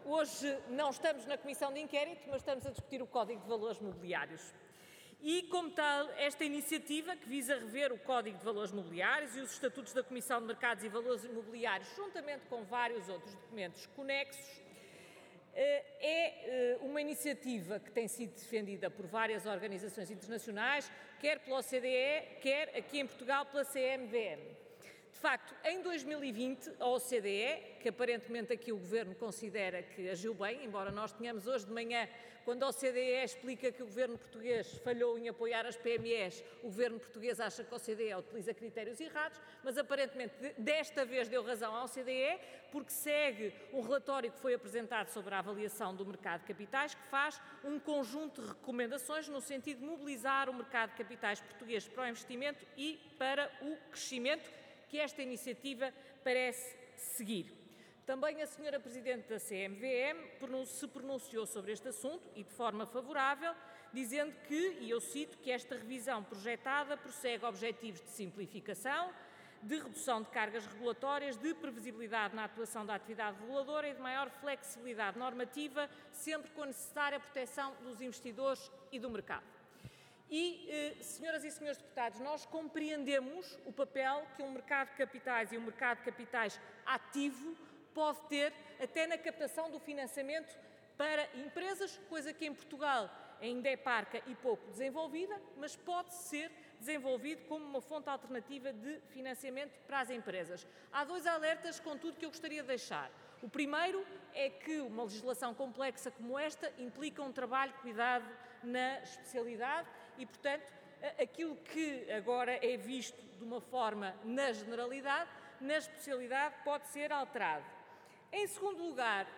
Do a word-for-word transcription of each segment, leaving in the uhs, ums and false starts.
hoje não estamos na Comissão de Inquérito, mas estamos a discutir o Código de Valores Mobiliários. E, como tal, esta iniciativa, que visa rever o Código de Valores Mobiliários e os Estatutos da Comissão de Mercados e Valores Imobiliários, juntamente com vários outros documentos conexos, é uma iniciativa que tem sido defendida por várias organizações internacionais, quer pela O C D E, quer aqui em Portugal pela C M V M. De facto, em dois mil e vinte, a O C D E, que aparentemente aqui o Governo considera que agiu bem, embora nós tenhamos hoje de manhã, quando a O C D E explica que o Governo português falhou em apoiar as P M Es, o Governo português acha que a O C D E utiliza critérios errados, mas aparentemente desta vez deu razão à O C D E, porque segue um relatório que foi apresentado sobre a avaliação do mercado de capitais, que faz um conjunto de recomendações no sentido de mobilizar o mercado de capitais português para o investimento e para o crescimento, que esta iniciativa parece seguir. Também a senhora Presidente da C M V M se pronunciou sobre este assunto e de forma favorável, dizendo que, e eu cito, que esta revisão projetada prossegue objetivos de simplificação, de redução de cargas regulatórias, de previsibilidade na atuação da atividade reguladora e de maior flexibilidade normativa, sempre com a necessária proteção dos investidores e do mercado. E, eh, senhoras e senhores deputados, nós compreendemos o papel que um mercado de capitais e um mercado de capitais ativo pode ter até na captação do financiamento para empresas, coisa que em Portugal ainda é parca e pouco desenvolvida, mas pode ser desenvolvido como uma fonte alternativa de financiamento para as empresas. Há dois alertas, contudo, que eu gostaria de deixar. O primeiro é que uma legislação complexa como esta implica um trabalho de cuidado na especialidade e, portanto, aquilo que agora é visto de uma forma na generalidade, na especialidade pode ser alterado. Em segundo lugar,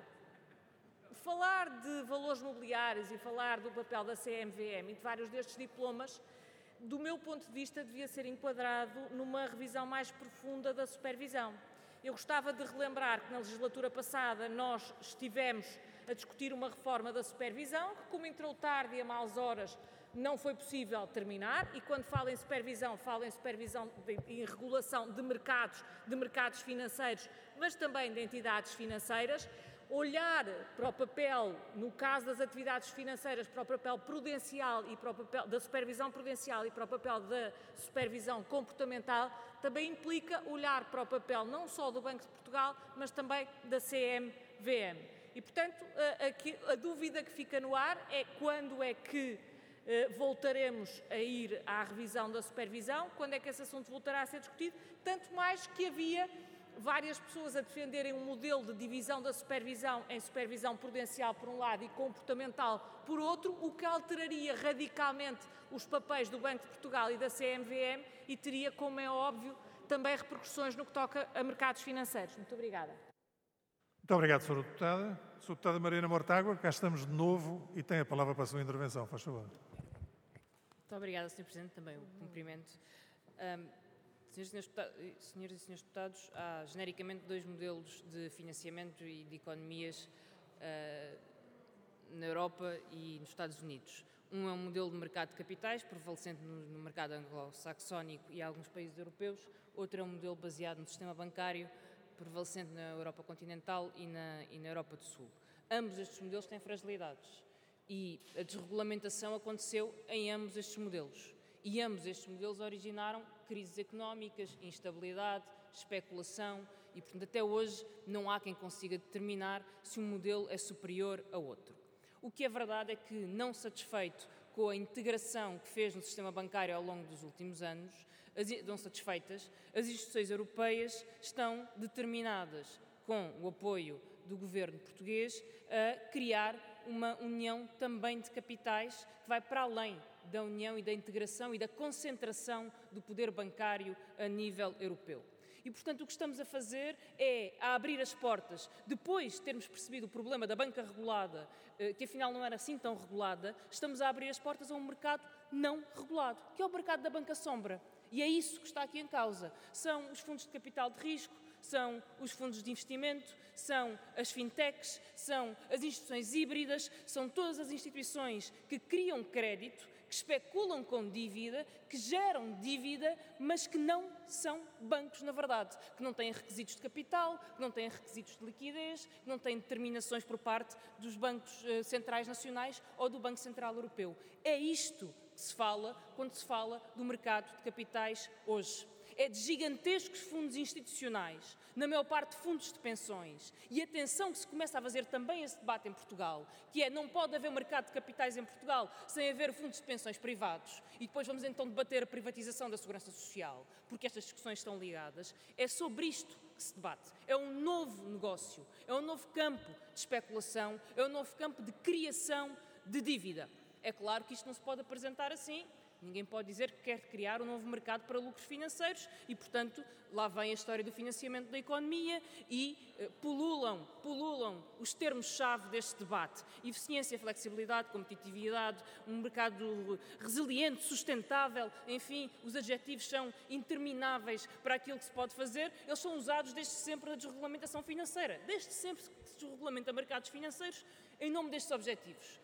falar de valores mobiliários e falar do papel da C M V M e de vários destes diplomas, do meu ponto de vista, devia ser enquadrado numa revisão mais profunda da supervisão. Eu gostava de relembrar que na legislatura passada nós estivemos a discutir uma reforma da supervisão, que como entrou tarde e a maus horas não foi possível terminar, e quando falo em supervisão, falo em supervisão de, em regulação de mercados, de mercados financeiros, mas também de entidades financeiras. Olhar para o papel, no caso das atividades financeiras, para o papel prudencial e para o papel da supervisão prudencial e para o papel da supervisão comportamental, também implica olhar para o papel não só do Banco de Portugal, mas também da C M V M. E, portanto, a, a, a dúvida que fica no ar é quando é que eh, voltaremos a ir à revisão da supervisão, quando é que esse assunto voltará a ser discutido, tanto mais que havia várias pessoas a defenderem um modelo de divisão da supervisão em supervisão prudencial por um lado e comportamental por outro, o que alteraria radicalmente os papéis do Banco de Portugal e da C M V M e teria, como é óbvio, também repercussões no que toca a mercados financeiros. Muito obrigada. Muito obrigado, senhora Deputada. senhora Deputada Mariana Mortágua, cá estamos de novo e tem a palavra para a sua intervenção. Faz favor. Muito obrigada, senhor Presidente. Também o cumprimento. Um, Senhoras e senhores, senhores e senhores deputados, há genericamente dois modelos de financiamento e de economias uh, na Europa e nos Estados Unidos. Um é um modelo de mercado de capitais, prevalecente no, no mercado anglo-saxónico e alguns países europeus. Outro é um modelo baseado no sistema bancário, prevalecente na Europa continental e na, e na Europa do Sul. Ambos estes modelos têm fragilidades e a desregulamentação aconteceu em ambos estes modelos. E ambos estes modelos originaram crises económicas, instabilidade, especulação e, portanto, até hoje não há quem consiga determinar se um modelo é superior a outro. O que é verdade é que, não satisfeito com a integração que fez no sistema bancário ao longo dos últimos anos, as, não satisfeitas, as instituições europeias estão determinadas, com o apoio do governo português, a criar uma união também de capitais que vai para além da união e da integração e da concentração do poder bancário a nível europeu. E, portanto, o que estamos a fazer é a abrir as portas, depois de termos percebido o problema da banca regulada, que afinal não era assim tão regulada, estamos a abrir as portas a um mercado não regulado, que é o mercado da banca sombra. E é isso que está aqui em causa. São os fundos de capital de risco, são os fundos de investimento, são as fintechs, são as instituições híbridas, são todas as instituições que criam crédito, que especulam com dívida, que geram dívida, mas que não são bancos, na verdade, que não têm requisitos de capital, que não têm requisitos de liquidez, que não têm determinações por parte dos bancos uh, centrais nacionais ou do Banco Central Europeu. É isto que se fala quando se fala do mercado de capitais hoje. É de gigantescos fundos institucionais, na maior parte fundos de pensões. E atenção que se começa a fazer também esse debate em Portugal, que é não pode haver mercado de capitais em Portugal sem haver fundos de pensões privados. E depois vamos então debater a privatização da segurança social, porque estas discussões estão ligadas. É sobre isto que se debate. É um novo negócio, é um novo campo de especulação, é um novo campo de criação de dívida. É claro que isto não se pode apresentar assim. Ninguém pode dizer que quer criar um novo mercado para lucros financeiros e, portanto, lá vem a história do financiamento da economia e eh, pululam, pululam os termos-chave deste debate. Eficiência, flexibilidade, competitividade, um mercado resiliente, sustentável, enfim, os adjetivos são intermináveis para aquilo que se pode fazer. Eles são usados desde sempre na desregulamentação financeira. Desde sempre que se desregulamenta mercados financeiros em nome destes objetivos.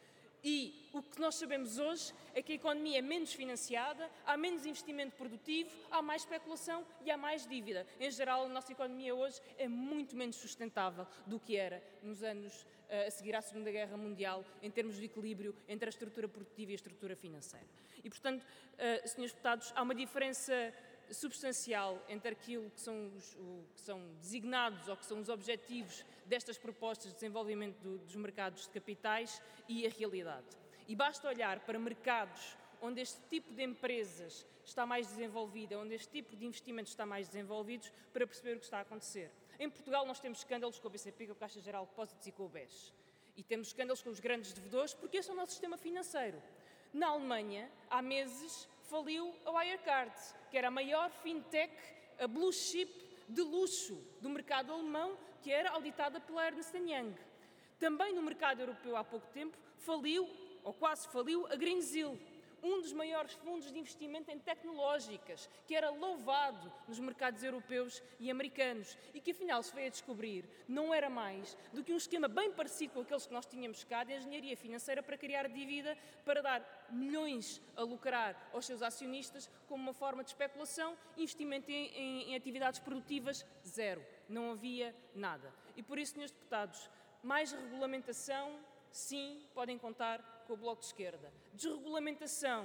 E o que nós sabemos hoje é que a economia é menos financiada, há menos investimento produtivo, há mais especulação e há mais dívida. Em geral, a nossa economia hoje é muito menos sustentável do que era nos anos uh, a seguir à Segunda Guerra Mundial, em termos de equilíbrio entre a estrutura produtiva e a estrutura financeira. E, portanto, uh, senhores deputados, há uma diferença substancial entre aquilo que são, os, o, que são designados ou que são os objetivos destas propostas de desenvolvimento do, dos mercados de capitais e a realidade. E basta olhar para mercados onde este tipo de empresas está mais desenvolvida, onde este tipo de investimentos está mais desenvolvidos, para perceber o que está a acontecer. Em Portugal nós temos escândalos com a B C P, com a Caixa Geral de Depósitos e com o B E S. E temos escândalos com os grandes devedores, porque esse é o nosso sistema financeiro. Na Alemanha, há meses, faliu a Wirecard, que era a maior fintech, a blue chip de luxo do mercado alemão, que era auditada pela Ernst and Young. Também no mercado europeu, há pouco tempo, faliu, ou quase faliu, a Greensill, um dos maiores fundos de investimento em tecnológicas, que era louvado nos mercados europeus e americanos e que afinal se veio a descobrir não era mais do que um esquema bem parecido com aqueles que nós tínhamos cá de engenharia financeira para criar dívida, para dar milhões a lucrar aos seus acionistas como uma forma de especulação, investimento em, em, em atividades produtivas, zero. Não havia nada. E por isso, senhores deputados, mais regulamentação, sim, podem contar com o Bloco de Esquerda. Desregulamentação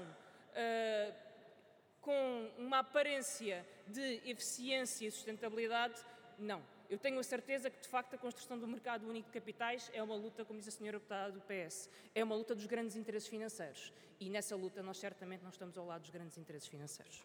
uh, com uma aparência de eficiência e sustentabilidade, não. Eu tenho a certeza que, de facto, a construção do mercado único de capitais é uma luta, como diz a senhora deputada do P S, é uma luta dos grandes interesses financeiros. E nessa luta nós certamente não estamos ao lado dos grandes interesses financeiros.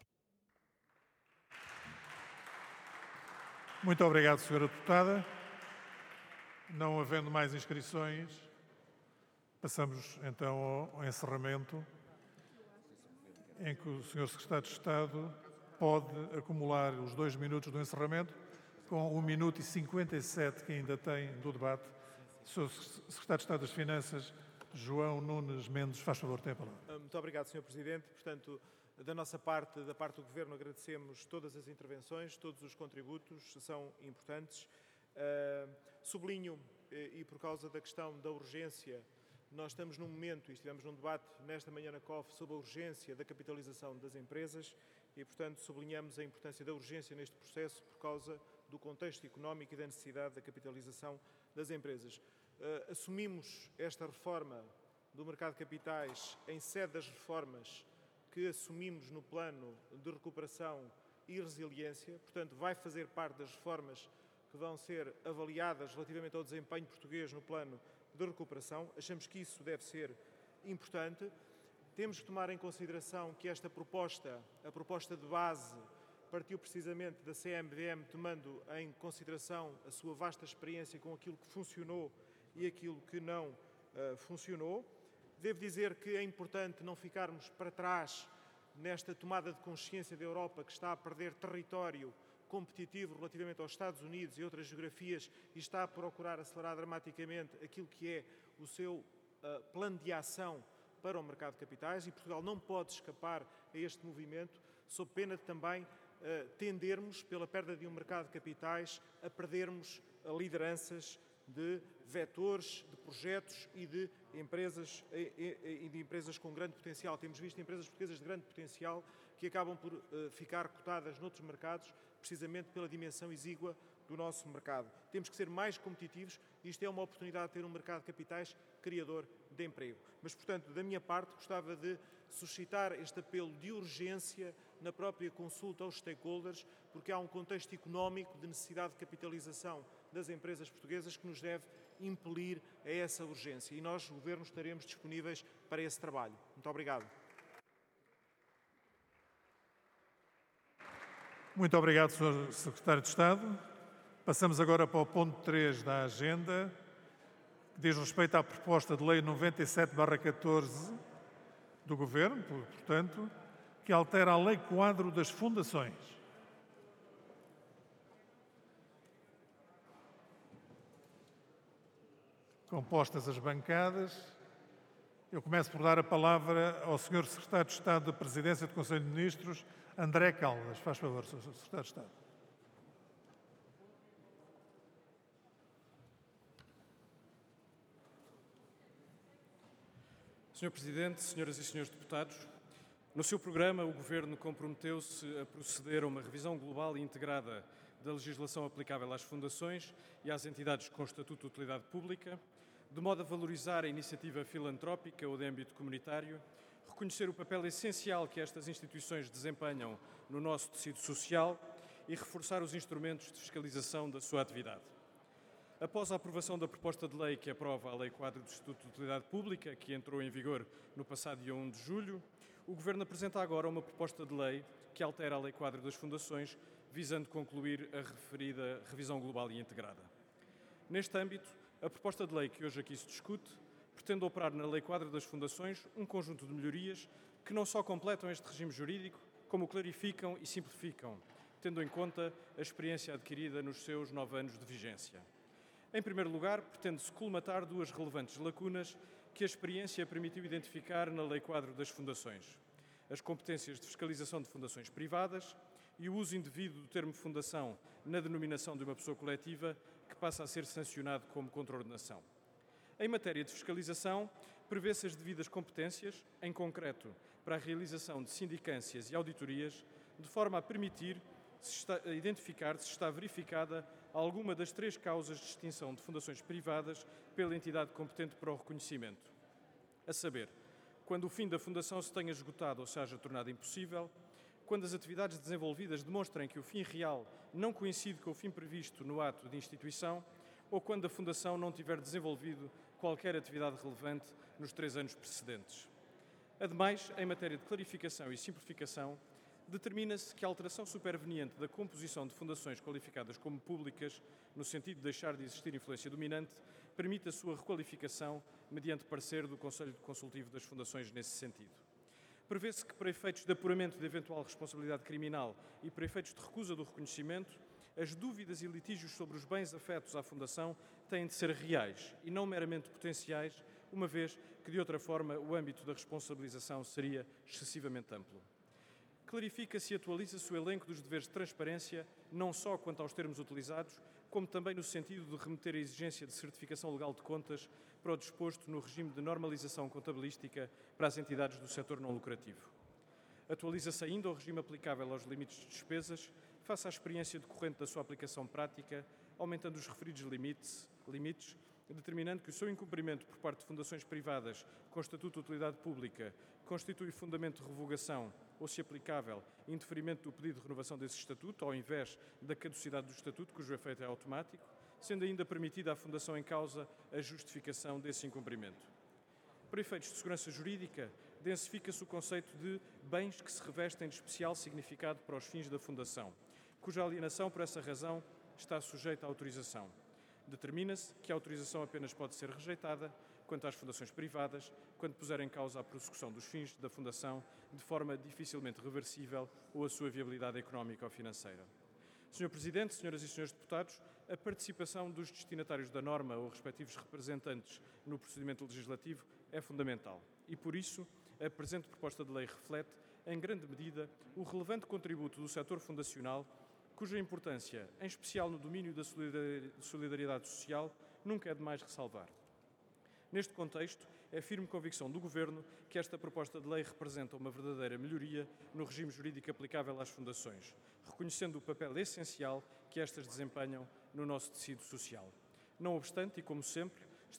Muito obrigado, senhora deputada. Não havendo mais inscrições, passamos então ao, ao encerramento, em que o senhor Secretário de Estado pode acumular os dois minutos do encerramento com um minuto e cinquenta e sete que ainda tem do debate. O senhor Secretário de Estado das Finanças, João Nunes Mendes, faz favor, tem a palavra. Muito obrigado, senhor Presidente. Portanto, da nossa parte, da parte do Governo, agradecemos todas as intervenções, todos os contributos, são importantes. Uh, sublinho, e por causa da questão da urgência, nós estamos num momento, e estivemos num debate nesta manhã na C O F sobre a urgência da capitalização das empresas e, portanto, sublinhamos a importância da urgência neste processo por causa do contexto económico e da necessidade da capitalização das empresas. Uh, assumimos esta reforma do mercado de capitais em sede das reformas que assumimos no plano de recuperação e resiliência, portanto, vai fazer parte das reformas que vão ser avaliadas relativamente ao desempenho português no plano de recuperação. Achamos que isso deve ser importante. Temos que tomar em consideração que esta proposta, a proposta de base, partiu precisamente da C M V M, tomando em consideração a sua vasta experiência com aquilo que funcionou e aquilo que não uh, funcionou. Devo dizer que é importante não ficarmos para trás nesta tomada de consciência da Europa, que está a perder território competitivo relativamente aos Estados Unidos e outras geografias e está a procurar acelerar dramaticamente aquilo que é o seu uh, plano de ação para o mercado de capitais, e Portugal não pode escapar a este movimento, sob pena de também uh, tendermos, pela perda de um mercado de capitais, a perdermos uh, lideranças de vetores, de projetos e de empresas, e de empresas com grande potencial. Temos visto empresas portuguesas de grande potencial que acabam por uh, ficar cotadas noutros mercados, precisamente pela dimensão exígua do nosso mercado. Temos que ser mais competitivos e isto é uma oportunidade de ter um mercado de capitais criador de emprego. Mas, portanto, da minha parte, gostava de suscitar este apelo de urgência na própria consulta aos stakeholders, porque há um contexto económico de necessidade de capitalização das empresas portuguesas que nos deve impelir a essa urgência. E nós, o Governo, estaremos disponíveis para esse trabalho. Muito obrigado. Muito obrigado, senhor Secretário de Estado. Passamos agora para o ponto três da agenda, que diz respeito à proposta de lei noventa e sete barra catorze do Governo, portanto, que altera a Lei Quadro das Fundações. Compostas as bancadas, eu começo por dar a palavra ao senhor Secretário de Estado da Presidência do Conselho de Ministros, André Caldas. Faz favor, senhor Secretário de Estado. senhor Presidente, senhoras e senhores deputados, no seu programa o Governo comprometeu-se a proceder a uma revisão global e integrada da legislação aplicável às fundações e às entidades com estatuto de utilidade pública, de modo a valorizar a iniciativa filantrópica ou de âmbito comunitário, reconhecer o papel essencial que estas instituições desempenham no nosso tecido social e reforçar os instrumentos de fiscalização da sua atividade. Após a aprovação da proposta de lei que aprova a Lei Quadro do Estatuto de Utilidade Pública, que entrou em vigor no passado dia um de julho, o Governo apresenta agora uma proposta de lei que altera a Lei Quadro das Fundações, visando concluir a referida revisão global e integrada. Neste âmbito, a proposta de lei que hoje aqui se discute pretende operar na Lei Quadro das Fundações um conjunto de melhorias que não só completam este regime jurídico, como clarificam e simplificam, tendo em conta a experiência adquirida nos seus nove anos de vigência. Em primeiro lugar, pretende-se colmatar duas relevantes lacunas que a experiência permitiu identificar na Lei Quadro das Fundações: as competências de fiscalização de fundações privadas e o uso indevido do termo fundação na denominação de uma pessoa coletiva, que passa a ser sancionado como contraordenação. Em matéria de fiscalização, prevê-se as devidas competências, em concreto, para a realização de sindicâncias e auditorias, de forma a permitir se está, a identificar se está verificada alguma das três causas de extinção de fundações privadas pela entidade competente para o reconhecimento, a saber, quando o fim da fundação se tenha esgotado ou se haja tornado impossível, quando as atividades desenvolvidas demonstrem que o fim real não coincide com o fim previsto no ato de instituição ou quando a fundação não tiver desenvolvido qualquer atividade relevante nos três anos precedentes. Ademais, em matéria de clarificação e simplificação, determina-se que a alteração superveniente da composição de fundações qualificadas como públicas, no sentido de deixar de existir influência dominante, permite a sua requalificação mediante parecer do Conselho Consultivo das Fundações nesse sentido. Prevê-se que, para efeitos de apuramento de eventual responsabilidade criminal e para efeitos de recusa do reconhecimento, as dúvidas e litígios sobre os bens afetos à Fundação têm de ser reais e não meramente potenciais, uma vez que, de outra forma, o âmbito da responsabilização seria excessivamente amplo. Clarifica-se e atualiza-se o elenco dos deveres de transparência, não só quanto aos termos utilizados, como também no sentido de remeter a exigência de certificação legal de contas para o disposto no regime de normalização contabilística para as entidades do setor não lucrativo. Atualiza-se ainda o regime aplicável aos limites de despesas, face à experiência decorrente da sua aplicação prática, aumentando os referidos limites, limites determinando que o seu incumprimento por parte de fundações privadas com estatuto de utilidade pública constitui fundamento de revogação ou, se aplicável, indeferimento do pedido de renovação desse estatuto, ao invés da caducidade do estatuto, cujo efeito é automático, sendo ainda permitida à fundação em causa a justificação desse incumprimento. Para efeitos de segurança jurídica, densifica-se o conceito de bens que se revestem de especial significado para os fins da fundação, cuja alienação, por essa razão, está sujeita à autorização. Determina-se que a autorização apenas pode ser rejeitada quanto às fundações privadas, quando puser em causa a prossecução dos fins da fundação de forma dificilmente reversível ou a sua viabilidade económica ou financeira. senhor Presidente, senhoras e senhores deputados, a participação dos destinatários da norma ou respectivos representantes no procedimento legislativo é fundamental e, por isso, a presente proposta de lei reflete, em grande medida, o relevante contributo do setor fundacional, cuja importância, em especial no domínio da solidariedade social, nunca é demais ressalvar. Neste contexto, é firme convicção do Governo que esta proposta de lei representa uma verdadeira melhoria no regime jurídico aplicável às fundações, reconhecendo o papel essencial que estas desempenham no nosso tecido social. Não obstante, e como sempre,